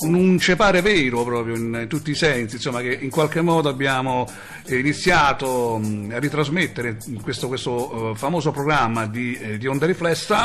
un cepare vero proprio in tutti i sensi, insomma, che in qualche modo abbiamo iniziato a ritrasmettere questo famoso programma di Onda Riflessa.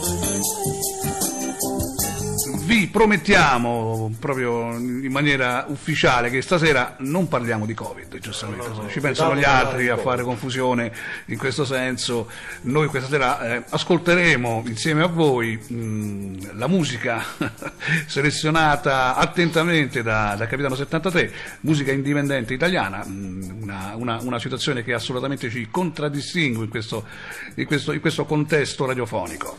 Vi promettiamo proprio in maniera ufficiale che stasera non parliamo di Covid, giustamente, no, ci pensano gli altri a fare confusione in questo senso. Noi questa sera ascolteremo insieme a voi la musica selezionata attentamente da Capitano 73, musica indipendente italiana, una situazione che assolutamente ci contraddistingue in questo contesto radiofonico.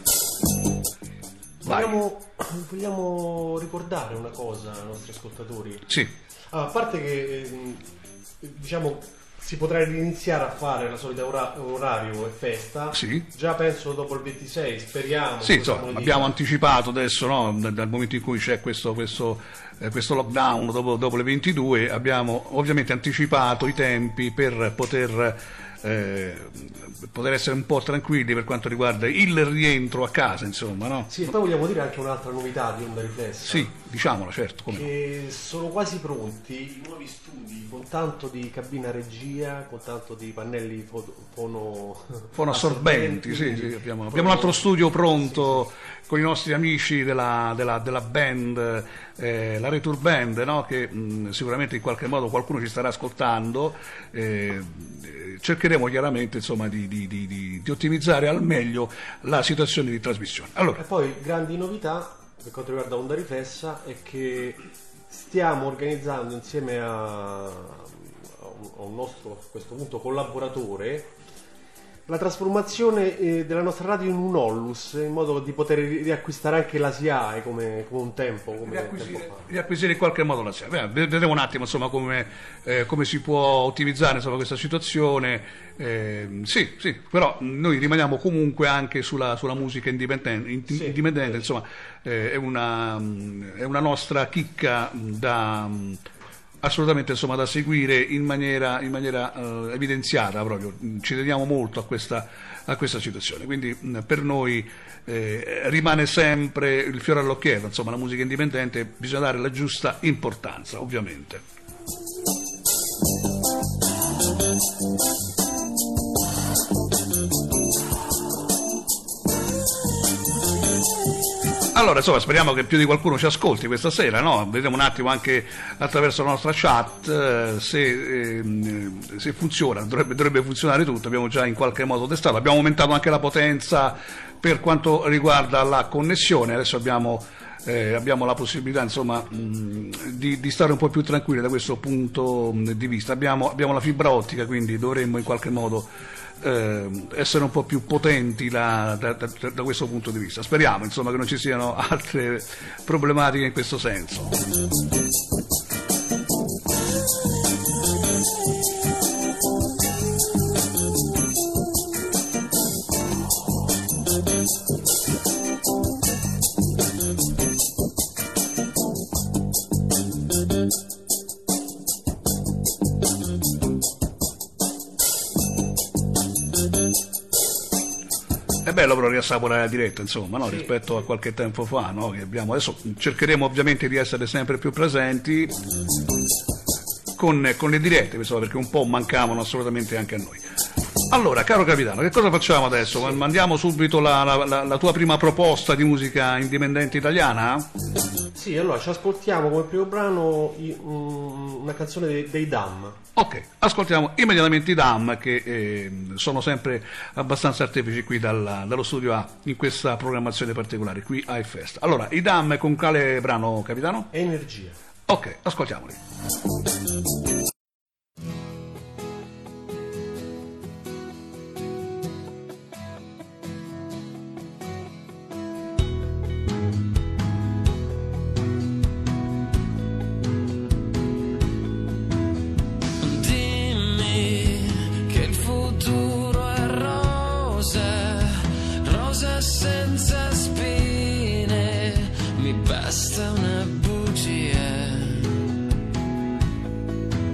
Vogliamo ricordare una cosa ai nostri ascoltatori? Sì. A parte che diciamo si potrà riniziare a fare la solita orario e festa, sì. Già penso dopo il 26, speriamo. Sì, insomma, abbiamo anticipato adesso, no, dal momento in cui c'è questo lockdown dopo le 22, abbiamo ovviamente anticipato i tempi per poter essere un po' tranquilli per quanto riguarda il rientro a casa, insomma, no? Sì, e poi vogliamo dire anche un'altra novità di Onda Riflessa. Sì, diciamola, certo. Che sono quasi pronti i nuovi studi, con tanto di cabina regia, con tanto di pannelli fonoassorbenti, sì. Abbiamo un altro studio pronto, sì. Con i nostri amici della band, la Retour Band, no? Che sicuramente in qualche modo qualcuno ci starà ascoltando. Cercheremo chiaramente, insomma, di ottimizzare al meglio la situazione di trasmissione. Allora. E poi grandi novità per quanto riguarda Onda Riflessa è che stiamo organizzando insieme a un nostro, a questo punto, collaboratore, la trasformazione della nostra radio in un Ollus, in modo di poter riacquistare anche la SIAE come un tempo. Riacquisire in qualche modo la SIAE. Vedremo un attimo, insomma, come si può ottimizzare, insomma, questa situazione. Sì, però noi rimaniamo comunque anche sulla musica indipendente, insomma, è una nostra chicca assolutamente, insomma, da seguire in maniera evidenziata proprio. Ci teniamo molto a questa situazione, quindi per noi rimane sempre il fiore all'occhiello, insomma, la musica indipendente bisogna dare la giusta importanza, ovviamente. Allora, insomma, speriamo che più di qualcuno ci ascolti questa sera, no? Vediamo un attimo anche attraverso la nostra chat se funziona, dovrebbe funzionare tutto, abbiamo già in qualche modo testato, abbiamo aumentato anche la potenza per quanto riguarda la connessione, adesso abbiamo la possibilità, insomma, di stare un po' più tranquilli da questo punto di vista. Abbiamo la fibra ottica, quindi dovremmo in qualche modo essere un po' più potenti da questo punto di vista. Speriamo, insomma, che non ci siano altre problematiche in questo senso. È bello però riassaporare la diretta, insomma, no? Sì. Rispetto a qualche tempo fa, no? Che abbiamo. Adesso cercheremo ovviamente di essere sempre più presenti con le dirette, perché un po' mancavano assolutamente anche a noi. Allora, caro capitano, che cosa facciamo adesso? Sì. Mandiamo subito la tua prima proposta di musica indipendente italiana? Sì, allora ci ascoltiamo come primo brano una canzone dei Dam. Ok, ascoltiamo immediatamente i Dam, che sono sempre abbastanza artefici qui dallo studio A in questa programmazione particolare qui a iFest. Allora, i Dam con quale brano, capitano? Energia. Ok, ascoltiamoli. Senza spine, mi basta una bugia.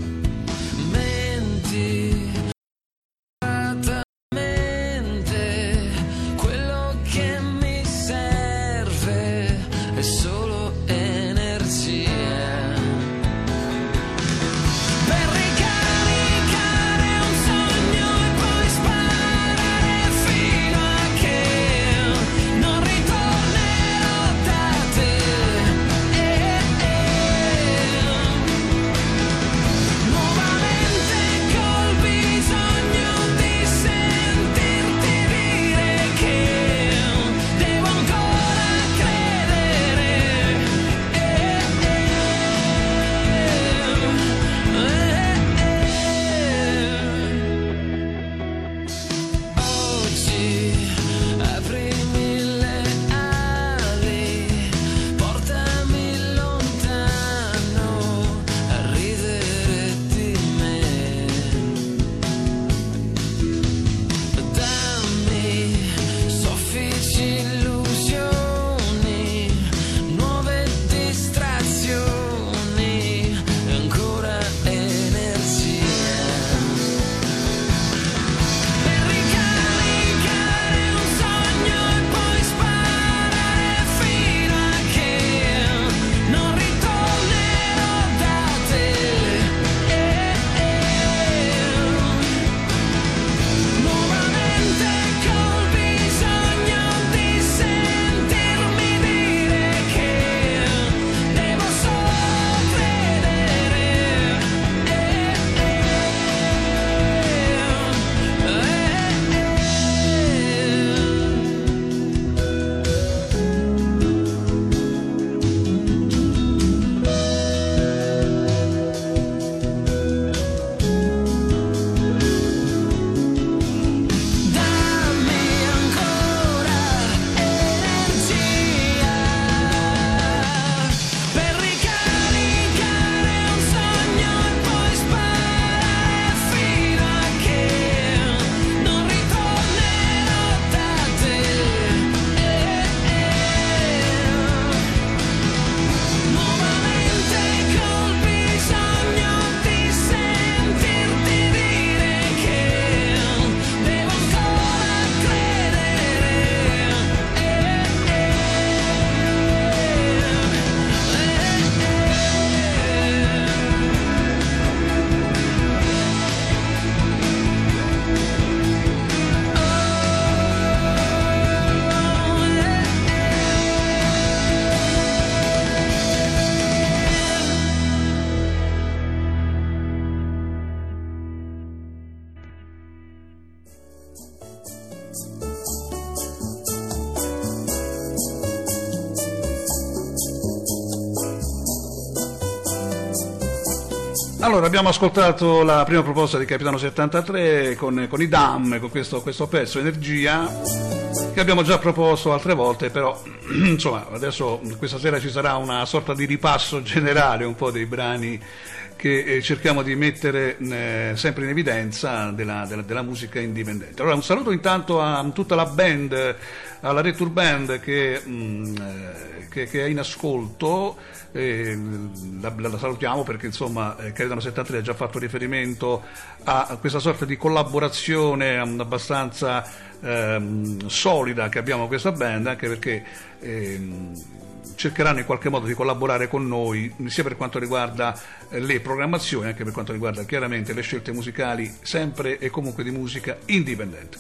Allora, abbiamo ascoltato la prima proposta di Capitano 73 con i Dam, con questo pezzo Energia, che abbiamo già proposto altre volte, però insomma adesso questa sera ci sarà una sorta di ripasso generale un po' dei brani che cerchiamo di mettere sempre in evidenza della musica indipendente. Allora, un saluto intanto a tutta la band, alla Retur Band che è in ascolto. La salutiamo perché insomma Capitano 73 ha già fatto riferimento a questa sorta di collaborazione abbastanza solida che abbiamo con questa band, anche perché cercheranno in qualche modo di collaborare con noi sia per quanto riguarda le programmazioni, anche per quanto riguarda chiaramente le scelte musicali, sempre e comunque di musica indipendente.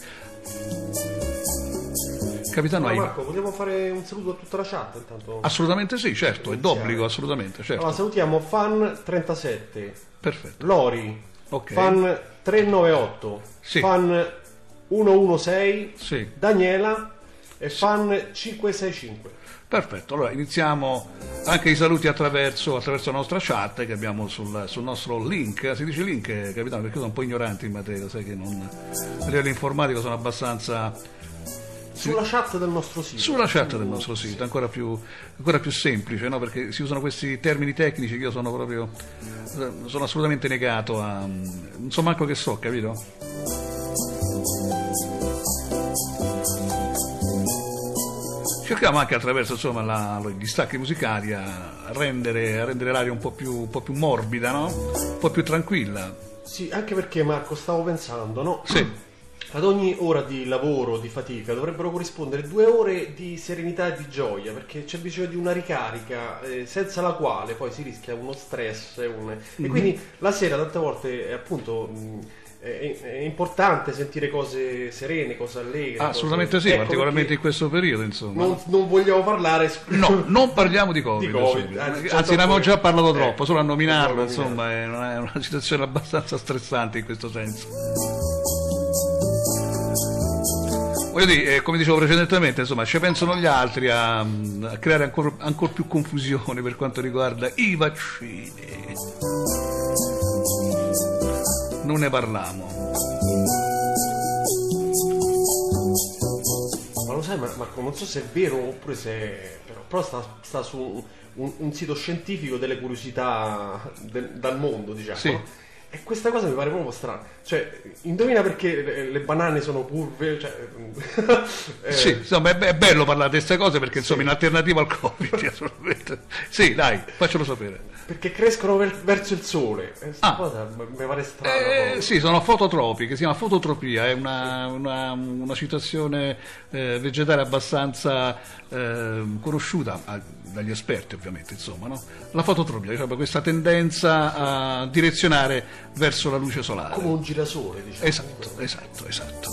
Capitano, allora, Marco, vogliamo fare un saluto a tutta la chat intanto? Assolutamente sì, certo, è d'obbligo, assolutamente, certo. Allora, salutiamo Fan37, perfetto, Lori, okay. Fan398, sì. Fan116, sì. Daniela e Fan565. Perfetto, allora iniziamo anche i saluti attraverso la nostra chat che abbiamo sul nostro link. Si dice link, Capitano, perché sono un po' ignorante in materia, sai che non a livello informatico sono abbastanza... Sulla chat del nostro sito. Sulla chat del nostro sito, sì. ancora più semplice, no? Perché si usano questi termini tecnici che io sono assolutamente negato a... non so manco che so, capito? Cerchiamo anche attraverso insomma gli stacchi musicali a rendere l'aria un po' più morbida, no? Un po' più tranquilla. Sì, anche perché Marco, stavo pensando, no? Sì. Ad ogni ora di lavoro, di fatica, dovrebbero corrispondere 2 ore di serenità e di gioia, perché c'è bisogno di una ricarica senza la quale poi si rischia uno stress. E quindi la sera tante volte appunto è importante sentire cose serene, cose allegre. Assolutamente sì, particolarmente in questo periodo, insomma. Non vogliamo parlare... No, non parliamo di Covid. Anzi, ne abbiamo già parlato troppo, solo a nominarlo, insomma, è una situazione abbastanza stressante in questo senso. Voglio dire, come dicevo precedentemente, insomma, ci pensano gli altri a creare ancora più confusione per quanto riguarda i vaccini. Non ne parliamo. Ma lo sai, Marco, non so se è vero oppure se... però sta su un sito scientifico delle curiosità dal mondo, diciamo. Sì. E questa cosa mi pare proprio strana. Cioè, indovina perché le banane sono curve? Cioè, sì, insomma, è bello parlare di queste cose perché insomma in alternativa al Covid, assolutamente. Sì, dai, faccelo sapere. Perché crescono verso il sole. Questa cosa mi pare strana. Sì, sono fototropi, che si chiama fototropia, è una situazione vegetale abbastanza conosciuta dagli esperti, ovviamente, insomma, no? La fototropia, diciamo, questa tendenza a direzionare verso la luce solare. Come un girasole, diciamo. Esatto.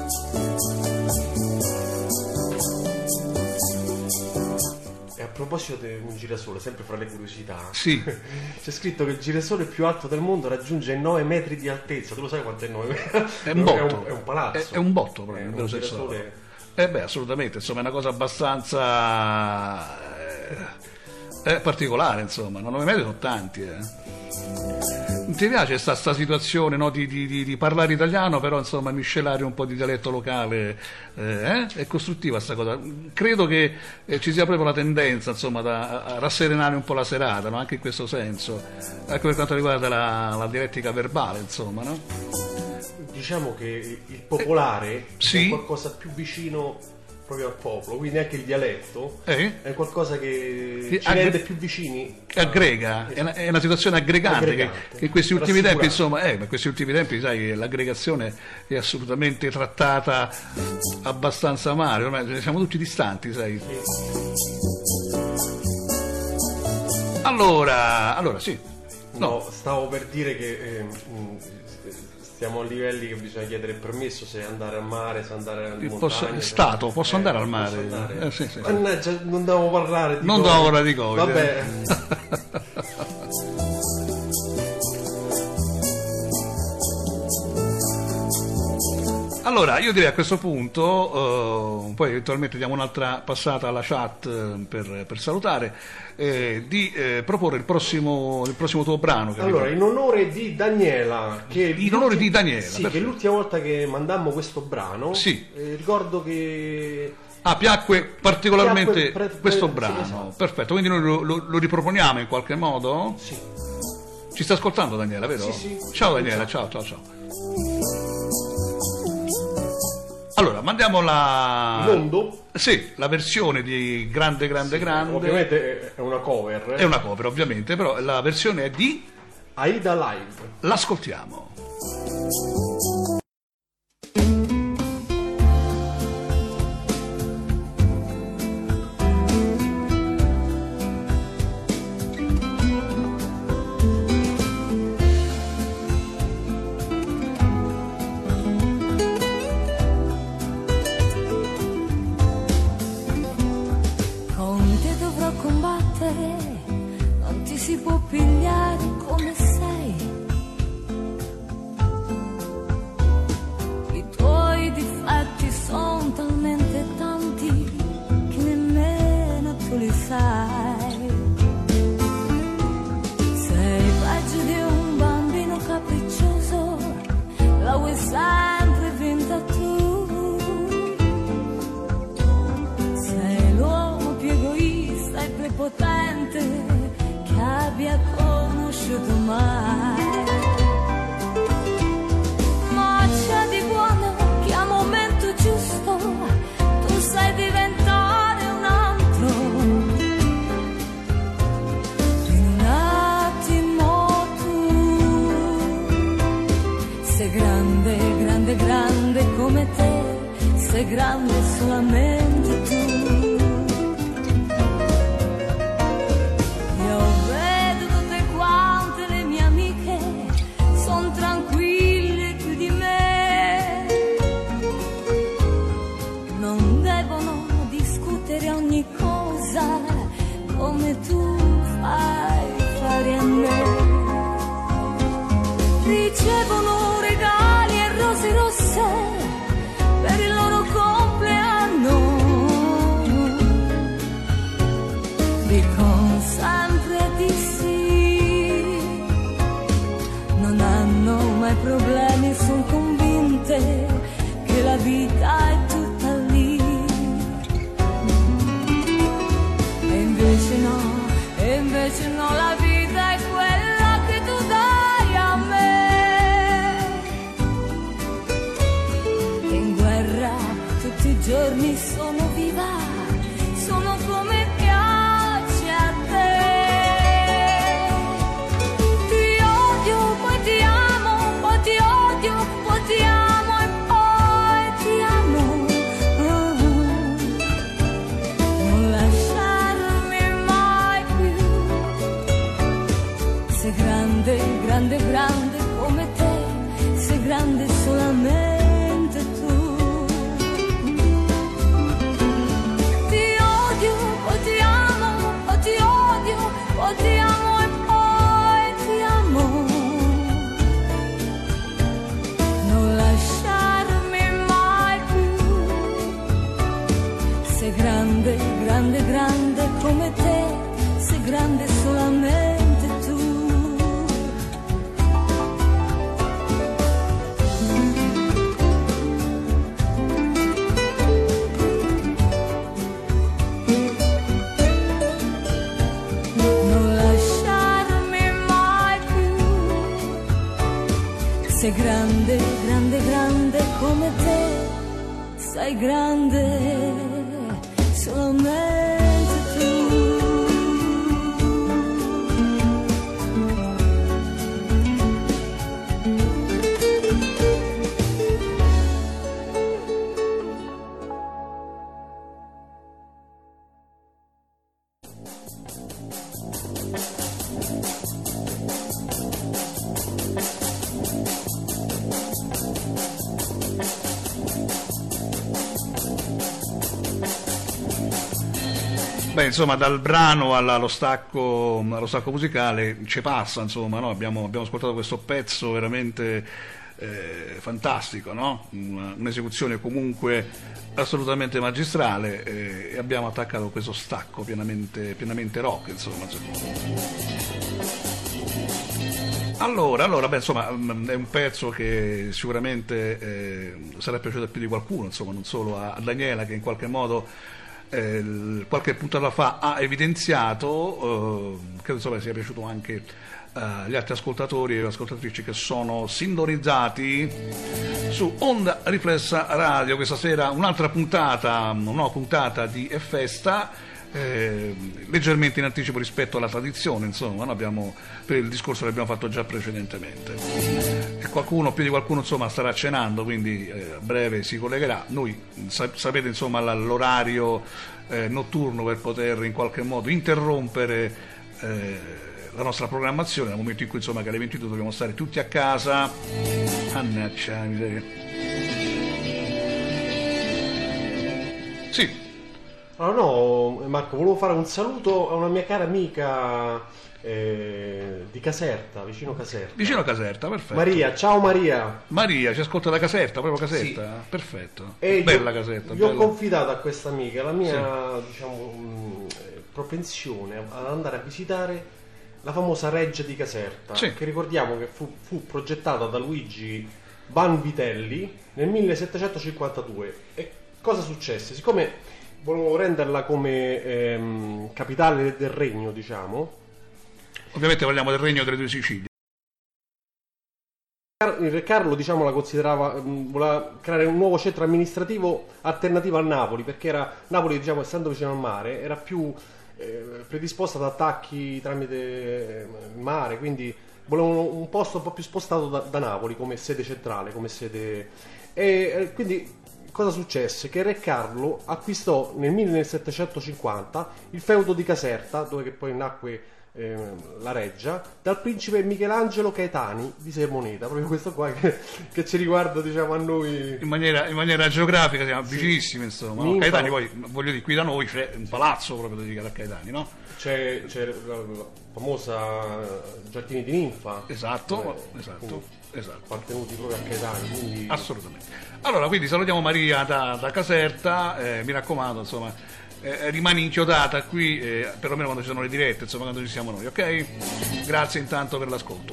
E a proposito di un girasole, sempre fra le curiosità, sì. C'è scritto che il girasole più alto del mondo raggiunge 9 metri di altezza. Tu lo sai quanto è 9 metri? È un botto. È un palazzo. È un botto, proprio, un girasole... assolutamente, insomma, è una cosa abbastanza particolare, insomma. 9 metri sono tanti, Non ti piace sta situazione, no, di parlare italiano, però insomma miscelare un po' di dialetto locale? È costruttiva sta cosa. Credo che ci sia proprio la tendenza, insomma, a rasserenare un po' la serata, no? Anche in questo senso, anche per quanto riguarda la dialettica verbale, insomma, no? Diciamo che il popolare sì? è qualcosa più vicino proprio al popolo, quindi anche il dialetto è qualcosa che ci rende più vicini. Aggrega, è una situazione aggregante. Che in questi ultimi tempi, insomma, in questi ultimi tempi, sai, l'aggregazione è assolutamente trattata abbastanza male, ormai siamo tutti distanti, sai. Allora sì. No, stavo per dire che stiamo a livelli che bisogna chiedere permesso se andare al mare, se andare al montagna. Posso andare al mare? Sì. Mannaggia, non devo parlare di Covid. Vabbè. Allora, io direi a questo punto, poi eventualmente diamo un'altra passata alla chat per salutare, di proporre il prossimo tuo brano. Allora, in onore di Daniela, In onore di Daniela, sì, perfetto. che l'ultima volta che mandammo questo brano, Sì. ricordo che Piacque particolarmente questo sì, brano, esatto. perfetto, quindi noi lo riproponiamo in qualche modo? sì. Ci sta ascoltando Daniela, vero? Sì. Ciao Daniela, ciao. Allora, mandiamo Mondo, Sì, la versione di Grande. ovviamente è una cover. È una cover, ovviamente, però la versione è di... Aida Live. L'ascoltiamo. Con te dovrò combattere, non ti si può pigliare come sei. I tuoi difetti sono talmente tanti che nemmeno tu li sai. Sei peggio di un bambino capriccioso, la vuoi sempre vinta tu. Sei l'uomo più egoista e prepotente che abbia conosciuto mai. Ma c'è di buono che al momento giusto tu sai diventare un altro. In un attimo tu sei grande come te, sei grande solamente tu. Io vedo tutte quante le mie amiche, son tranquille più di me. Non devono discutere ogni cosa come tu fai fare a me. Ricevono regali e rose rosse per il loro compleanno. Dicono sempre di sì, non hanno mai problemi, sono convinte che la vita è tutta lì. E invece no, la vita è quella che tu dai a me. In guerra tutti i giorni sono viva, sono come piace a te. Ti odio, poi ti amo, poi ti odio, poi ti amo e poi ti amo. Non lasciarmi mai più. Sei grande come te, sei grande solamente tu. Ti odio, poi ti amo, poi ti odio, poi ti amo e poi ti amo. Non lasciarmi mai più. Sei grande come te, sei grande solamente tu. Non lasciarmi mai più. Sei grande come te, sei grande solamente tu. Beh, insomma, dal brano allo stacco musicale ci passa, insomma, no? Abbiamo ascoltato questo pezzo veramente fantastico, no? Un'esecuzione comunque assolutamente magistrale, e abbiamo attaccato questo stacco pienamente rock, insomma. Allora, beh, insomma, è un pezzo che sicuramente sarà piaciuto a più di qualcuno, insomma, non solo a Daniela, che in qualche modo qualche puntata fa ha evidenziato, credo insomma sia piaciuto anche agli altri ascoltatori e ascoltatrici che sono sintonizzati su Onda Riflessa Radio. Questa sera un'altra puntata, una nuova puntata di Festa, leggermente in anticipo rispetto alla tradizione, insomma, no? Per il discorso che abbiamo fatto già precedentemente, e più di qualcuno insomma starà cenando, quindi a breve si collegherà. Noi sapete insomma l'orario notturno per poter in qualche modo interrompere la nostra programmazione, nel momento in cui insomma che alle 22 dobbiamo stare tutti a casa. Annaccia miseria. Sì. Allora, no, Marco, volevo fare un saluto a una mia cara amica di Caserta, vicino Caserta. Vicino Caserta, perfetto. Maria, ciao Maria. Maria, ci ascolta da Caserta, proprio Caserta? Sì. Perfetto. E bella Caserta. Io ho bella. confidato a questa amica la mia, diciamo, propensione ad andare a visitare la famosa Reggia di Caserta, Sì. che ricordiamo che fu progettata da Luigi Vanvitelli nel 1752. E cosa successe? Siccome volevo renderla come capitale del regno, diciamo. Ovviamente parliamo del regno delle due Sicilie. Il re Carlo, diciamo, la considerava, voleva creare un nuovo centro amministrativo alternativo a Napoli, perché Napoli, diciamo, essendo vicino al mare, era più predisposta ad attacchi tramite il mare, quindi volevano un posto un po' più spostato da Napoli come sede centrale, come sede. E quindi cosa successe? Che Re Carlo acquistò nel 1750 il feudo di Caserta, dove che poi nacque la Reggia, dal principe Michelangelo Caetani di Sermoneta, proprio questo qua che ci riguarda, diciamo, a noi In maniera geografica siamo vicinissimi, insomma. No? Caetani, poi voglio dire, qui da noi c'è un palazzo proprio dedicato a Caetani, no? c'è la famosa Giardini di Ninfa. Esatto. Appartenuti proprio a Caetani, quindi. Assolutamente. Allora, quindi salutiamo Maria da Caserta, mi raccomando, insomma, rimani inchiodata qui, perlomeno quando ci sono le dirette, insomma, quando ci siamo noi, ok? Grazie intanto per l'ascolto.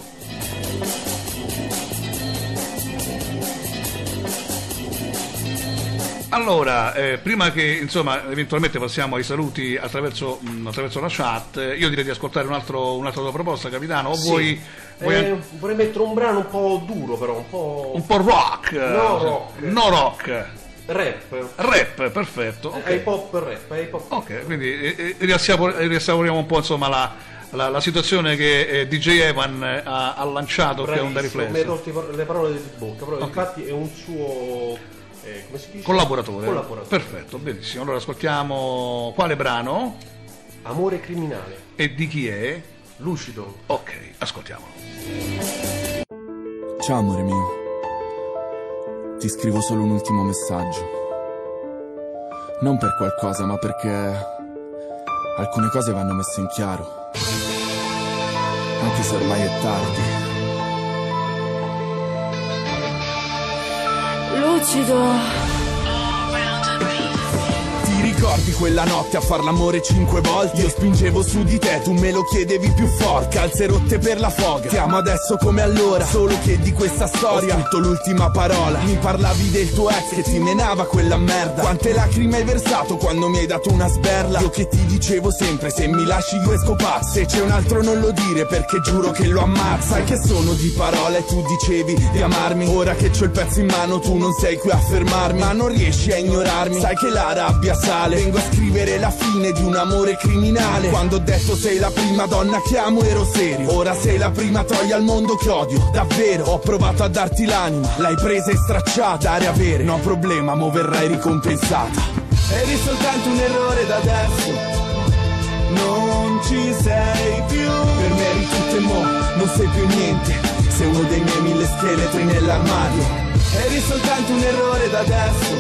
Allora, prima che insomma eventualmente passiamo ai saluti attraverso la chat, io direi di ascoltare un'altra tua proposta, capitano, o Sì. Vorrei mettere un brano un po' duro, però un po' rock. No rock. Rap, perfetto. Okay. hip hop rap. Ok, quindi riassaporiamo un po' insomma la situazione che DJ Evan ha lanciato qui a Onda Riflessa. Mi hai tolto le parole di bocca, però infatti è un suo come si dice? Collaboratore. Perfetto, benissimo. Allora ascoltiamo quale brano? Amore criminale. E di chi è? Lucido. Ok, ascoltiamolo. Ciao amore mio, ti scrivo solo un ultimo messaggio. Non per qualcosa, ma perché alcune cose vanno messe in chiaro, anche se ormai è tardi. Lucido. Ti ricordi quella notte a far l'amore 5 volte? Io spingevo su di te, tu me lo chiedevi più forte. Calze rotte per la foga, ti amo adesso come allora, solo che di questa storia ho scritto l'ultima parola. Mi parlavi del tuo ex che ti menava quella merda. Quante lacrime hai versato quando mi hai dato una sberla. Io che ti dicevo sempre, se mi lasci io esco pazzo. Se c'è un altro non lo dire, perché giuro che lo ammazza. Sai che sono di parole e tu dicevi di amarmi. Ora che c'ho il pezzo in mano tu non sei qui a fermarmi, ma non riesci a ignorarmi. Sai che la rabbia sale, vengo a scrivere la fine di un amore criminale. Quando ho detto sei la prima donna che amo ero serio. Ora sei la prima troia al mondo che odio, davvero. Ho provato a darti l'anima, l'hai presa e stracciata. Dare avere, no problema, mo verrai ricompensata. Eri soltanto un errore da adesso, non ci sei più. Per me eri tutto e mo non sei più niente. Sei uno dei miei 1000 scheletri nell'armadio. Eri soltanto un errore da adesso,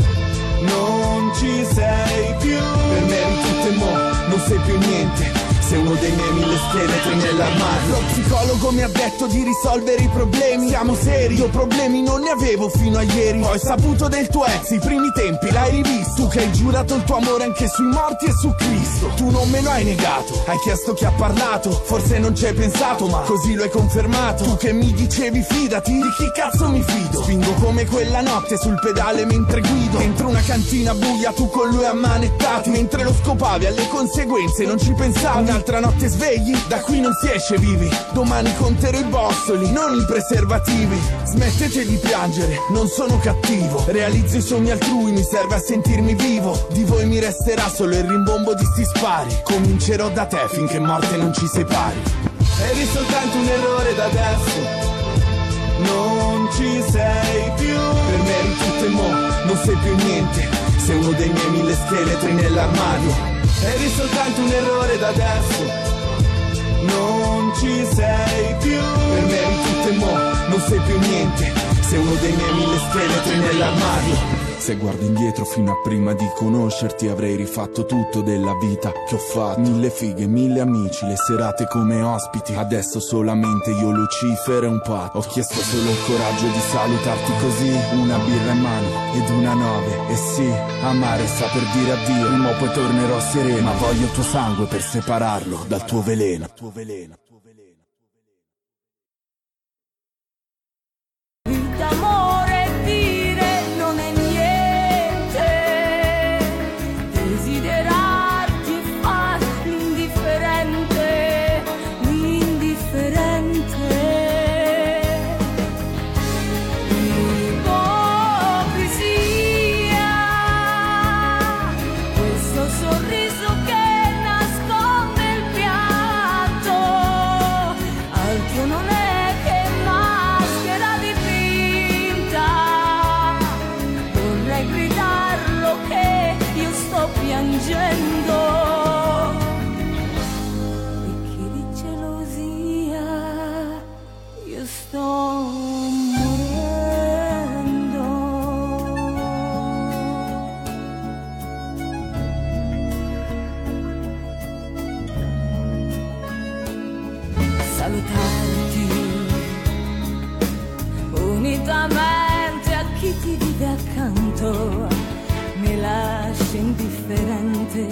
non ci sei più. Per me eri tutto e mo non sei più niente. sei uno dei miei 1000 scheletri nell'armadio. Lo psicologo mi ha detto di risolvere i problemi, siamo seri, io problemi non ne avevo fino a ieri. Ho saputo del tuo ex, i primi tempi l'hai rivisto, tu che hai giurato il tuo amore anche sui morti e su Cristo. Tu non me lo hai negato, hai chiesto chi ha parlato, forse non ci hai pensato ma così lo hai confermato. Tu che mi dicevi fidati, di chi cazzo mi fido? Spingo come quella notte sul pedale mentre guido, dentro una cantina buia tu con lui ammanettati, mentre lo scopavi alle conseguenze non ci pensavi. Un'altra notte svegli, da qui non si esce vivi, domani conterò i bossoli, non i preservativi. Smettete di piangere, non sono cattivo, realizzo i sogni altrui, mi serve a sentirmi vivo. Di voi mi resterà solo il rimbombo di sti spari, comincerò da te finché morte non ci separi. Eri soltanto un errore da adesso, non ci sei più. Per me eri tutto e mo, non sei più niente, sei uno dei miei 1000 scheletri nell'armadio. Eri soltanto un errore da adesso, non ci sei più. Per me eri tutto e mo, non sei più niente, sei uno dei miei 1000 scheletri nell'armadio. Se guardo indietro fino a prima di conoscerti avrei rifatto tutto della vita che ho fatto. 1000 fighe, 1000 amici, le serate come ospiti. Adesso solamente io, Lucifero e un patto. Ho chiesto solo il coraggio di salutarti così, una birra in mano ed una 9. E sì, amare sta per dire addio, prima o poi tornerò sereno, ma voglio il tuo sangue per separarlo dal tuo veleno. D'amore dire non è niente, desiderarti fa l'indifferente, l'indifferente. Ipocrisia, questo sorriso che nasconde il pianto, altro non è che maschera di finta. Vorrei gridarlo che io sto piangendo, e che di gelosia io sto morendo. Salutarti unitamente a chi ti vive accanto mi lascia indifferente,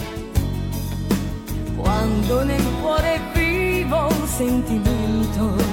quando nel cuore è vivo un sentimento.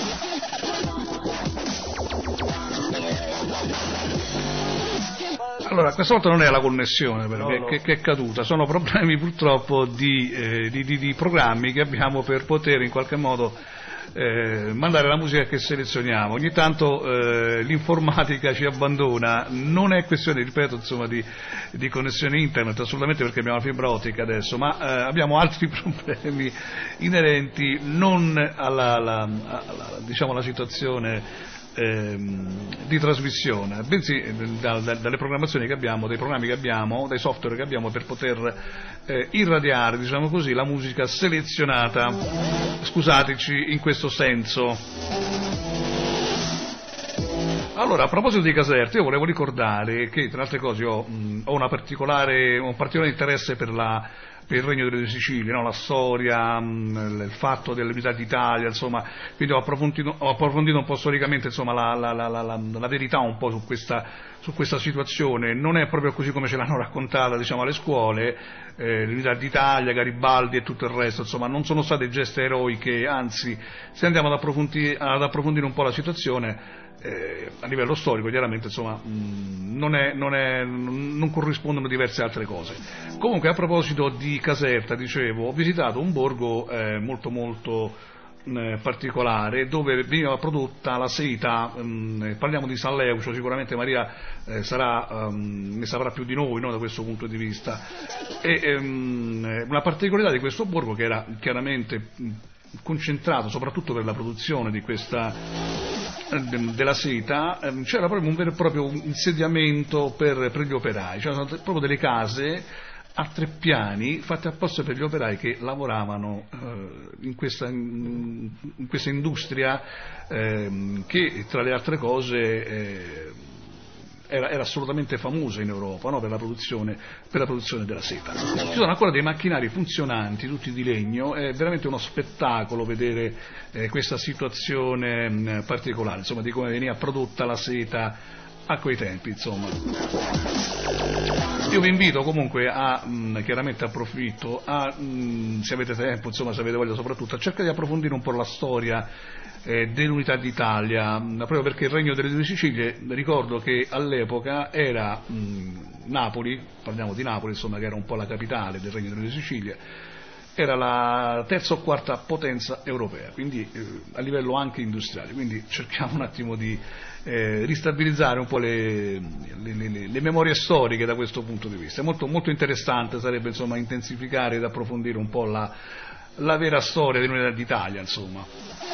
Allora, questa volta non è la connessione perché che è caduta, sono problemi purtroppo di programmi che abbiamo per poter in qualche modo mandare la musica che selezioniamo. Ogni tanto l'informatica ci abbandona, non è questione, ripeto, insomma, di connessione internet, assolutamente, perché abbiamo la fibra ottica adesso, ma abbiamo altri problemi inerenti non diciamo alla situazione di trasmissione, bensì dalle programmazioni che abbiamo, dei programmi che abbiamo, dai software che abbiamo per poter irradiare, diciamo così, la musica selezionata. Scusateci in questo senso. Allora, a proposito di Caserta, io volevo ricordare che, tra le altre cose, ho un particolare interesse per il Regno delle Due Sicilie, no? La storia, il fatto dell'unità d'Italia, insomma, quindi ho approfondito un po' storicamente, insomma, la verità un po' su questa situazione. Non è proprio così come ce l'hanno raccontata, diciamo, alle scuole, l'unità d'Italia, Garibaldi e tutto il resto, insomma, non sono state geste eroiche, anzi, se andiamo ad approfondire un po' la situazione, a livello storico, chiaramente, insomma, non corrispondono diverse altre cose. Comunque, a proposito di Caserta, dicevo, ho visitato un borgo molto molto particolare, dove veniva prodotta la seta. Parliamo di San Leucio, sicuramente Maria ne saprà più di noi, no, da questo punto di vista. E una particolarità di questo borgo, che era chiaramente concentrato soprattutto per la produzione di della seta, c'era proprio un vero e proprio insediamento per gli operai, c'erano proprio delle case a 3 piani fatte apposta per gli operai che lavoravano in questa industria che, tra le altre cose, era assolutamente famosa in Europa, no? per la produzione della seta. Ci sono ancora dei macchinari funzionanti, tutti di legno, è veramente uno spettacolo vedere questa situazione particolare, insomma, di come veniva prodotta la seta a quei tempi, insomma. Io vi invito comunque a, chiaramente approfitto, se avete tempo, insomma, se avete voglia soprattutto, a cercare di approfondire un po' la storia dell'unità d'Italia, proprio perché il Regno delle Due Sicilie, ricordo che all'epoca era Napoli, parliamo di Napoli, insomma, che era un po' la capitale del Regno delle Due Sicilie, era la terza o quarta potenza europea, quindi a livello anche industriale, quindi cerchiamo un attimo di ristabilizzare un po' le memorie storiche da questo punto di vista. Molto, molto interessante sarebbe, insomma, intensificare ed approfondire un po' la vera storia dell'unità d'Italia, insomma.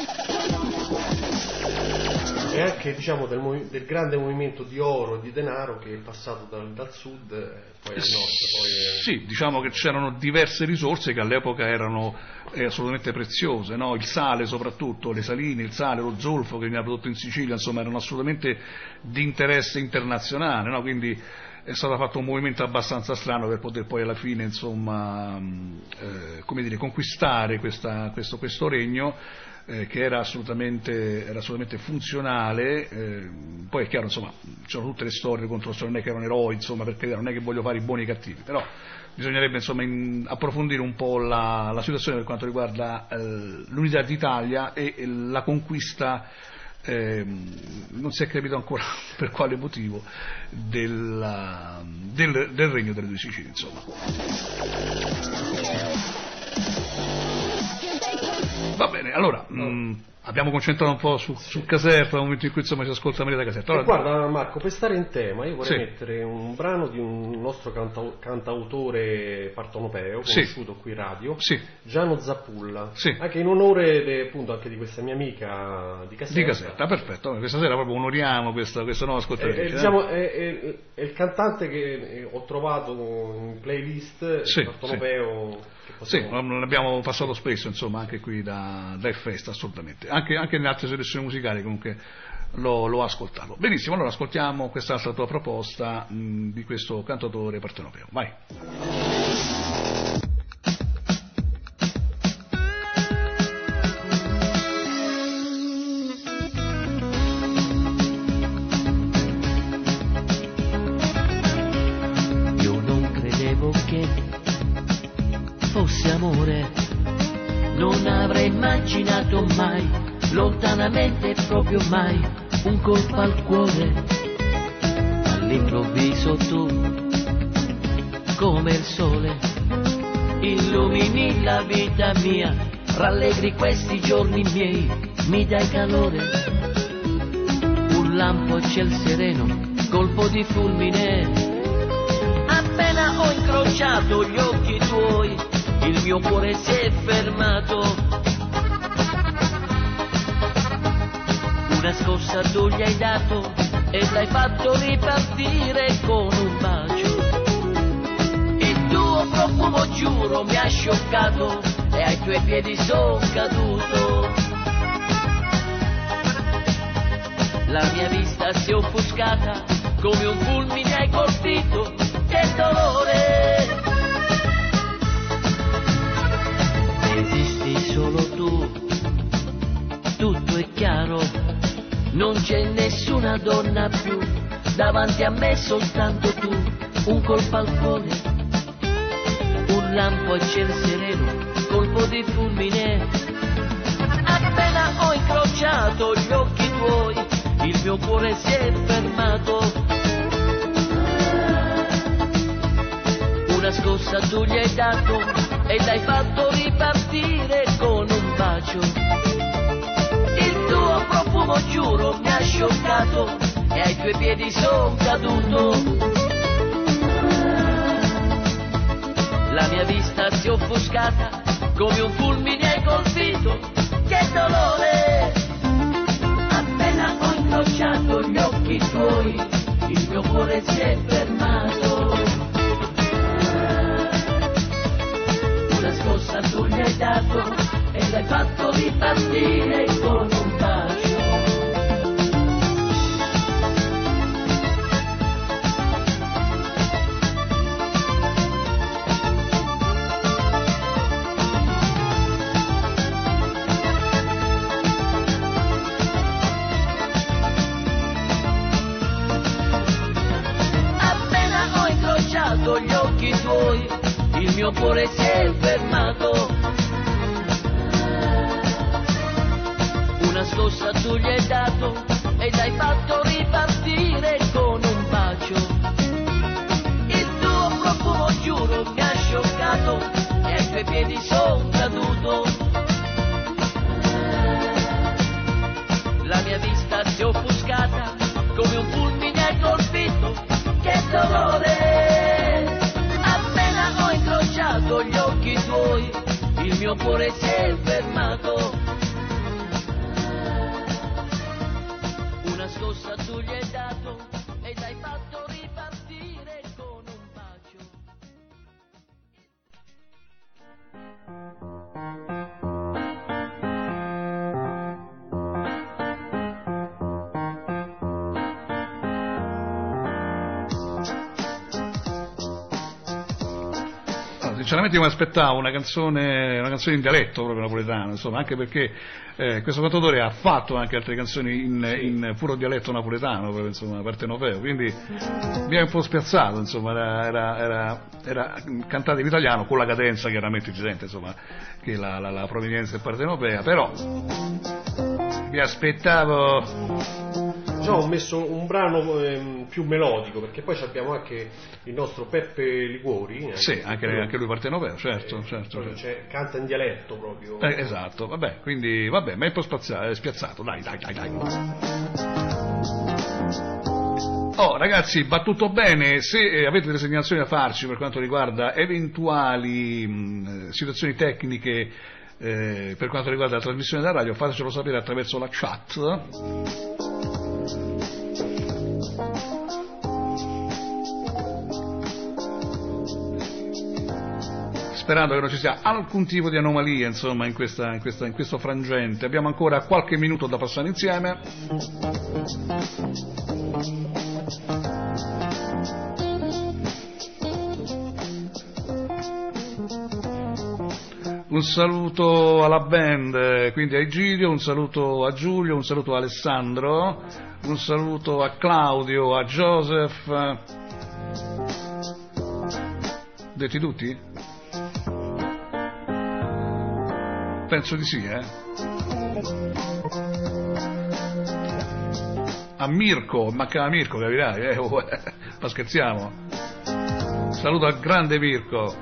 E anche, diciamo, del grande movimento di oro e di denaro che è passato dal sud poi al nord. Sì, diciamo che c'erano diverse risorse che all'epoca erano assolutamente preziose, no? Il sale soprattutto, le saline, il sale, lo zolfo che veniva prodotto in Sicilia, insomma, erano assolutamente di interesse internazionale, no? Quindi è stato fatto un movimento abbastanza strano per poter poi alla fine, insomma, come dire, conquistare questo regno, che era assolutamente funzionale. Poi è chiaro, insomma, c'erano tutte le storie contro, non è che erano eroi, insomma, perché non è che voglio fare i buoni e i cattivi, però bisognerebbe, insomma, approfondire un po' la situazione per quanto riguarda l'unità d'Italia e la conquista, non si è capito ancora per quale motivo, del Regno delle Due Sicilie, insomma. Va bene, allora abbiamo concentrato un po' sul Caserta, nel momento in cui, insomma, si ascolta Maria da Caserta. Allora, guarda Marco, per stare in tema io vorrei mettere un brano di un nostro cantautore partenopeo conosciuto qui in radio, Giano Zappulla, anche in onore appunto anche di questa mia amica di Caserta. Perfetto, questa sera proprio onoriamo questa nuova ascoltatrice. Diciamo, è il cantante che ho trovato in playlist partenopeo. Sì, l'abbiamo passato spesso, insomma, anche qui da Festa, assolutamente. Anche nelle altre selezioni musicali comunque l'ho ascoltato. Benissimo, allora ascoltiamo quest'altra tua proposta di questo cantautore partenopeo. Vai. Io non credevo che fosse amore, non avrei immaginato mai, lontanamente proprio mai, un colpo al cuore. All'improvviso tu, come il sole, illumini la vita mia, rallegri questi giorni miei, mi dai calore. Un lampo a ciel sereno, colpo di fulmine, appena ho incrociato gli occhi tuoi, il mio cuore si è fermato. Una scossa tu gli hai dato e l'hai fatto ripartire con un bacio. Il tuo profumo, giuro, mi ha scioccato e ai tuoi piedi son caduto. La mia vista si è offuscata, come un fulmine hai colpito, che dolore. Esisti solo tu, tutto è chiaro, non c'è nessuna donna più, davanti a me soltanto tu, un colpo al cuore, un lampo a ciel sereno, colpo di fulmine. Appena ho incrociato gli occhi tuoi, il mio cuore si è fermato. Una scossa tu gli hai dato e l'hai fatto ripartire con un bacio. Il tuo profumo, giuro, mi ha scioccato e ai tuoi piedi son caduto. La mia vista si è offuscata, come un fulmine hai colpito, che dolore. Appena ho incrociato gli occhi tuoi, il mio cuore si è fermato. Una scossa tu gli hai dato e l'hai fatto ripartire con un bacio. mio cuore si è fermato. Una scossa tu gli hai dato ed hai fatto ripartire con un bacio. Il tuo profumo giuro mi ha scioccato e ai tuoi piedi son caduto. La mia vista si è offuscata come un fulmine hai colpito. Che dolore! Appena ho incrociato gli occhi tuoi, il mio cuore si è fermato. Una scossa tu gli hai dato ed hai fatto ripartire con un bacio. Sinceramente io mi aspettavo una canzone in dialetto proprio napoletano, insomma, anche perché questo cantautore ha fatto anche altre canzoni in puro dialetto napoletano, proprio, insomma, partenopeo, quindi mi ha un po' spiazzato, insomma, era cantato in italiano con la cadenza chiaramente si sente, insomma, che la provenienza è partenopea, però mi aspettavo. Ho messo un brano più melodico, perché poi abbiamo anche il nostro Peppe Liguori. Sì, anche lui partenopeo, certo. Cioè, canta in dialetto proprio. Esatto, vabbè, quindi vabbè, ma è un po' spiazzato, dai. Oh ragazzi, va tutto bene, se avete delle segnalazioni da farci per quanto riguarda eventuali situazioni tecniche per quanto riguarda la trasmissione della radio, fatecelo sapere attraverso la chat. Sperando che non ci sia alcun tipo di anomalia, insomma, in questo frangente. Abbiamo ancora qualche minuto da passare insieme. Un saluto alla band, quindi a Egidio, un saluto a Giulio, un saluto a Alessandro, un saluto a Claudio, a Joseph. Detti tutti? Penso di sì, A Mirko, mancava Mirko, capirai, ma scherziamo. Saluto al grande Mirko.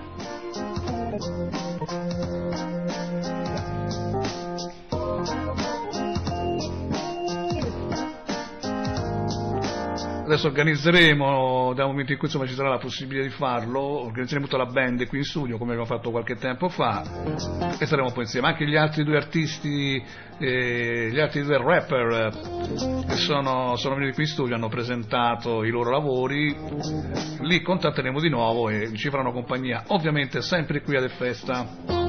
Adesso organizzeremo, dal momento in cui insomma ci sarà la possibilità di farlo, organizzeremo tutta la band qui in studio come abbiamo fatto qualche tempo fa e saremo poi insieme. Anche gli altri due artisti, gli altri due rapper che sono venuti qui in studio hanno presentato i loro lavori, li contatteremo di nuovo e ci faranno compagnia, ovviamente sempre qui ad Festa.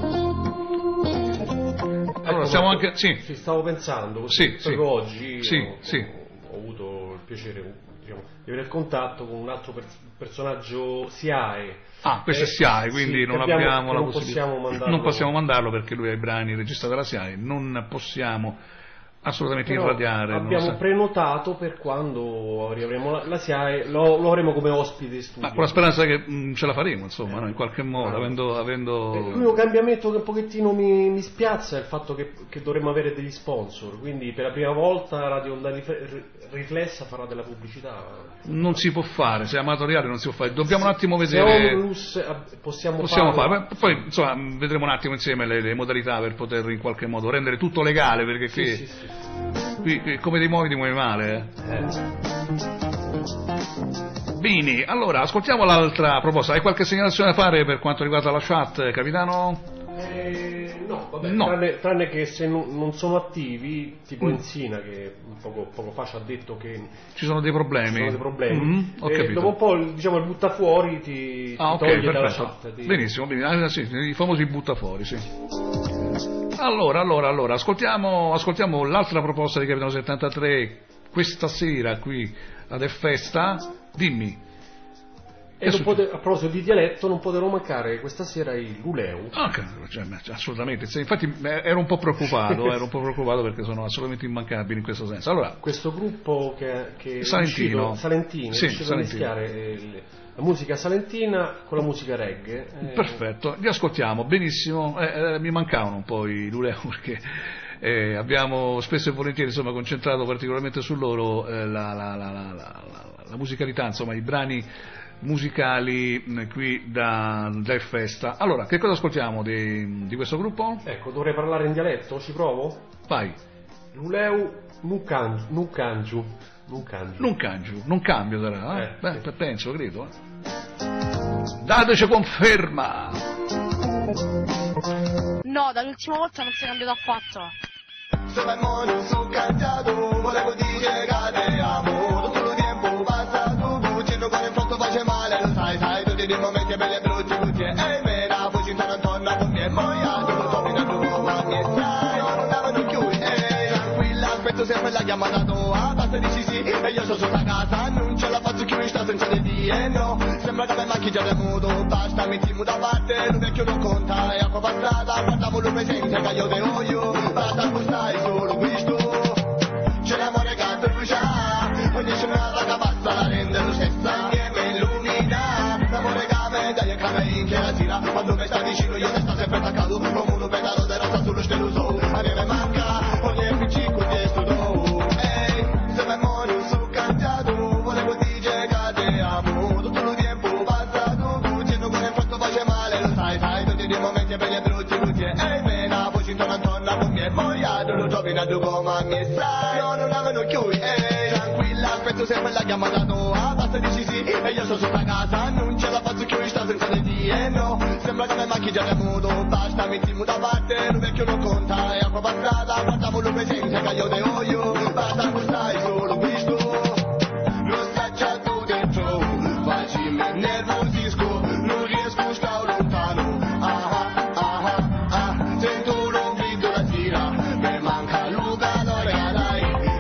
Allora siamo anche... Sì. Ci stavo pensando, proprio oggi ho avuto il piacere di avere il contatto con un altro personaggio SIAE. Questo è SIAE, quindi non abbiamo la possibilità. Non possiamo mandarlo perché lui ha i brani registrati dalla SIAE, non possiamo assolutamente irradiare. Abbiamo prenotato per quando avremo la SIAE, lo avremo come ospite in studio. Ma con la speranza che ce la faremo, insomma, no? In qualche modo, avendo... L'unico cambiamento che un pochettino mi spiazza è il fatto che dovremmo avere degli sponsor, quindi per la prima volta Radio Onda Riflessa farà della pubblicità. Non si può fare, se è amatoriale non si può fare, dobbiamo un attimo vedere... Possiamo fare. Poi insomma vedremo un attimo insieme le modalità per poter in qualche modo rendere tutto legale, perché qui come ti muovi male. Bene, allora ascoltiamo l'altra proposta. Hai qualche segnalazione da fare per quanto riguarda la chat, capitano? No, vabbè, tranne che se non sono attivi, tipo Enzina che poco fa ci ha detto che ci sono dei problemi. Ho capito. Dopo un po' il buttafuori ti toglie dalla chat. Benissimo, sì, i famosi buttafuori, sì. Allora, ascoltiamo l'altra proposta di Capitano 73 questa sera qui ad Festa. Dimmi. E a proposito di dialetto, non potevano mancare questa sera i Luleu. Assolutamente, infatti ero un po' preoccupato, perché sono assolutamente immancabili in questo senso. Allora, questo gruppo che Salentino, è riuscito a mischiare la musica salentina con la musica reggae. Perfetto, li ascoltiamo benissimo. Mi mancavano un po' i Luleu perché abbiamo spesso e volentieri concentrato particolarmente su loro la musicalità, i brani musicali qui da Festa. Allora, che cosa ascoltiamo di questo gruppo? Ecco, dovrei parlare in dialetto, ci provo? Vai. Luleu Nucangiu. Non cambio sarà, penso, credo. Dateci conferma. No, dall'ultima volta non si è cambiato affatto. Se me muoio su cantato, volevo dire che te amo. Tutto il tempo passa tu, cerco con il fronte face male, lo sai, tutti i momenti belli e brutti, e me la fuci intorno con me, moiato, lo so fino a tu, ma mi stai, non davano chiudi, tranquilla, aspetto sempre la chiamata tua, basta dici sì, e io sono sotto casa, non ce la faccio più, sto senza di dire no, sembra che me manchi già del muto, basta, mettimo da parte, il vecchio non conta, è acqua passata, guardiamo lo presente, che io te voglio, basta, stai solo questo, c'è l'amore che brucia, ogni giornata che passa la rende lo stessa, che mi illumina, l'amore che me dai e che me che la tira, quando mi sta vicino io ne sto sempre attaccato, come uno pedalo di rosa sullo stelo so, a me manca, ogni piccolo di studo, se me muoio su cantato, volevo dire che te amo, tutto il tempo passa tu, cerco con il fatto face male, lo sai, tutti i momenti belli e brutti, e me la voce intorno con me, moiato, lo trovi in tu come mi stai, non avevano chiudi, tranquilla, aspetto sempre la chiamata tua, basta dici sì, e io sono sotto casa, non ce la faccio più, sto senza di dire no, sembra che me manchi già del muto, basta, mettiamo da parte, il vecchio non conta, è acqua passata, guardiamo lo presente, che io te voglio, basta, stai solo questo, lo sai già tu dentro, facimi nervosisco, non riesco a stare lontano, sento l'ombrido la sera, mi manca Luca, lo regalai,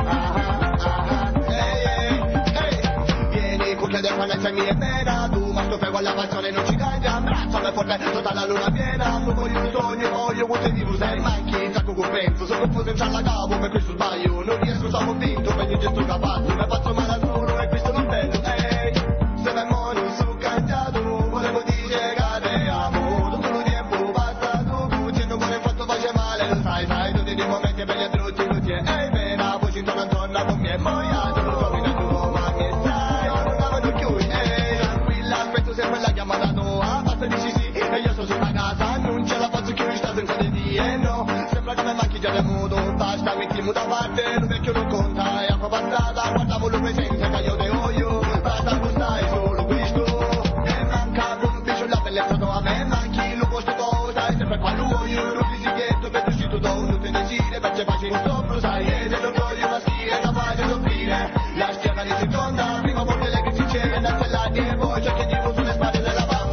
vieni con che dependenza mi è bella, tu ma sto fermo alla passione non ci cambia, abbracciami forte, tutta la luna piena, non voglio un sogno, voglio un vivo, sei manchi, sacco compenso, sono confuso in la cavo, per questo sbaglio, non riesco, sono convinto, per niente sto capace, mi faccio male al solo e questo non bello, se me muoio su cantato, volevo dire che te amo, tutto il tempo passa tu, cerco con il fatto face male, lo sai, tutti i momenti belli e brutti, e me la voce intorno con me, moiato, lo so fino a tu, ma mi stai, non avevano chiudi, tranquilla, aspetto sempre la chiamata tua, basta dici sì, e io sono sotto casa, non ce la faccio più, sto senza di dire no, sembra che me manchi già del muto, basta, mettiamo da parte, il vecchio non conta, è acqua passata, guardiamo lo presente, che io te voglio, basta, stai solo questo, e manca un bicio la bellezza tua, me manchi, lo posto cosa, è sempre qua lui, un fisichietto, per uscito da un te ne gire, perché faccio in sopra, sai, e se lo voglio maschile, capace di offrire, la schiena di seconda, prima volta le che si c'è, da stellati e poi c'è che dico sulle spalle della mamma.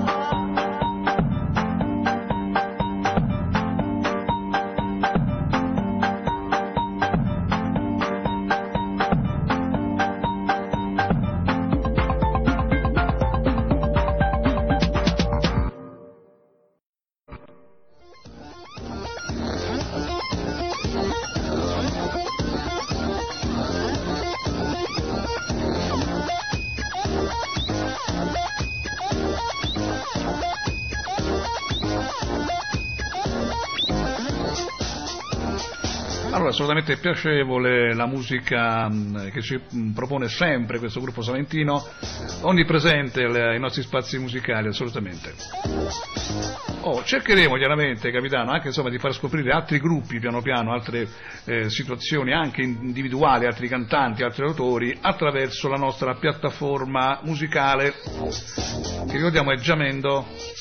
Allora, assolutamente piacevole la musica che ci propone sempre questo gruppo salentino, onnipresente ai nostri spazi musicali, assolutamente. Cercheremo chiaramente, capitano, anche di far scoprire altri gruppi piano piano, altre situazioni anche individuali, altri cantanti, altri autori, attraverso la nostra piattaforma musicale, che ricordiamo è Jamendo.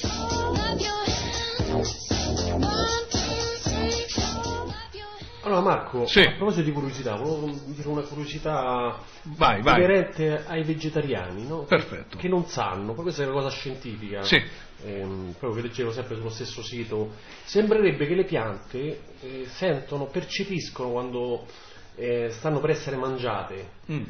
Allora Marco, sì. A proposito di curiosità, volevo dire una curiosità vai. inerente ai vegetariani, no? Perfetto. Che non sanno, poi questa è una cosa scientifica, sì. Proprio che leggevo sempre sullo stesso sito, sembrerebbe che le piante percepiscono quando stanno per essere mangiate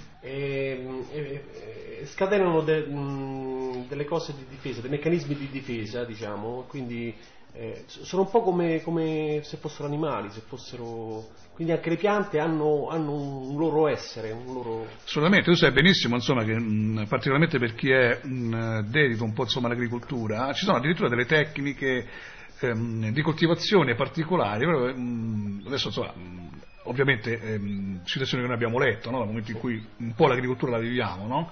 scatenano delle cose di difesa, dei meccanismi di difesa, diciamo, quindi sono un po' come se fossero animali, quindi anche le piante hanno un loro essere, un loro... Assolutamente, tu sai benissimo, insomma, che particolarmente per chi è dedito un po', insomma, all'agricoltura, ci sono addirittura delle tecniche di coltivazione particolari, però, adesso, insomma, ovviamente situazioni che noi abbiamo letto, no? Dal momento in cui un po' l'agricoltura la viviamo, no?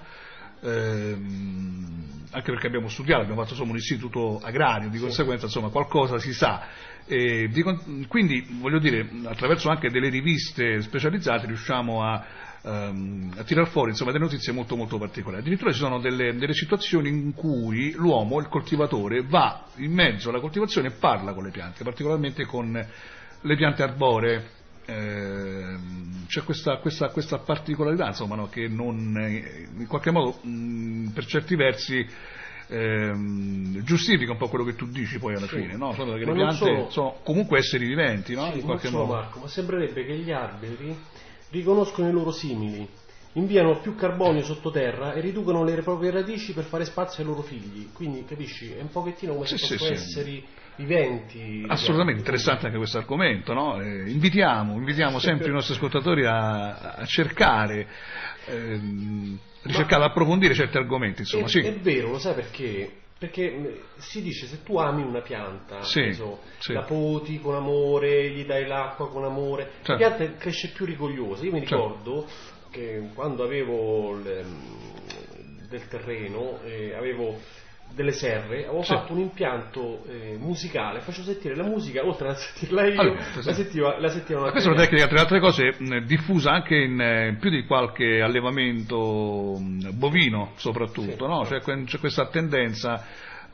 Anche perché abbiamo studiato, abbiamo fatto, insomma, un istituto agrario, di conseguenza, insomma, qualcosa si sa, quindi, voglio dire, attraverso anche delle riviste specializzate riusciamo a tirar fuori, insomma, delle notizie molto molto particolari. Addirittura ci sono delle situazioni in cui l'uomo, il coltivatore, va in mezzo alla coltivazione e parla con le piante, particolarmente con le piante arboree. C'è questa particolarità, insomma, no, che non, in qualche modo, per certi versi giustifica un po' quello che tu dici poi alla fine, no? Che le piante sono comunque esseri viventi, no? Sì, in qualche modo. Marco, ma sembrerebbe che gli alberi riconoscono i loro simili, inviano più carbonio sottoterra e riducono le proprie radici per fare spazio ai loro figli, quindi capisci, è un pochettino come se fossero esseri viventi. Assolutamente interessante anche questo argomento, no? Invitiamo sempre i nostri ascoltatori a cercare, ricercare, approfondire certi argomenti, insomma. Sì. È vero, lo sai perché? Perché si dice, se tu ami una pianta, la poti con amore, gli dai l'acqua con amore, certo, la pianta cresce più rigogliosa. Io mi ricordo che quando avevo del terreno, avevo delle serre, avevo fatto un impianto musicale, facevo sentire la musica, oltre a sentirla io, la sentivano. Questa è una tecnica, tra le altre cose, diffusa anche in più di qualche allevamento bovino, soprattutto, no? C'è questa tendenza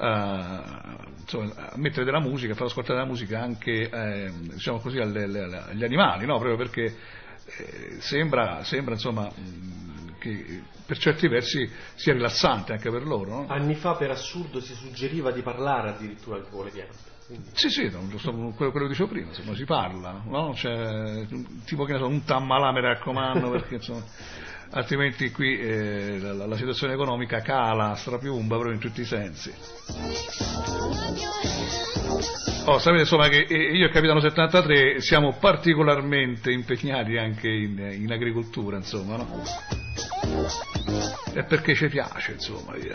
insomma, a mettere della musica, a far ascoltare della musica anche, diciamo così, agli animali, no? Proprio perché sembra insomma, che per certi versi sia rilassante anche per loro, no? Anni fa, per assurdo, si suggeriva di parlare addirittura anche con le piante. Quindi... Sì, quello che dicevo prima, insomma, si parla, no? C'è tipo, che ne so, un tammalà, mi raccomando, perché insomma, altrimenti qui la situazione economica cala, strapiumba proprio in tutti i sensi. Sapete, insomma, che io e il Capitano 73 siamo particolarmente impegnati anche in agricoltura, insomma, no? È perché ci piace, insomma, via.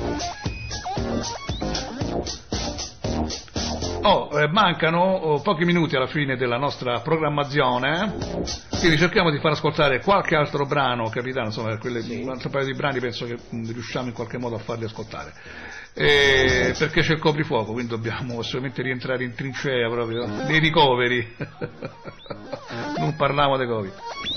Mancano pochi minuti alla fine della nostra programmazione, quindi cerchiamo di far ascoltare qualche altro brano, Capitano, insomma, un altro paio di brani penso che riusciamo in qualche modo a farli ascoltare. Perché c'è il coprifuoco, quindi dobbiamo assolutamente rientrare in trincea proprio dei ricoveri. Non parliamo dei Covid.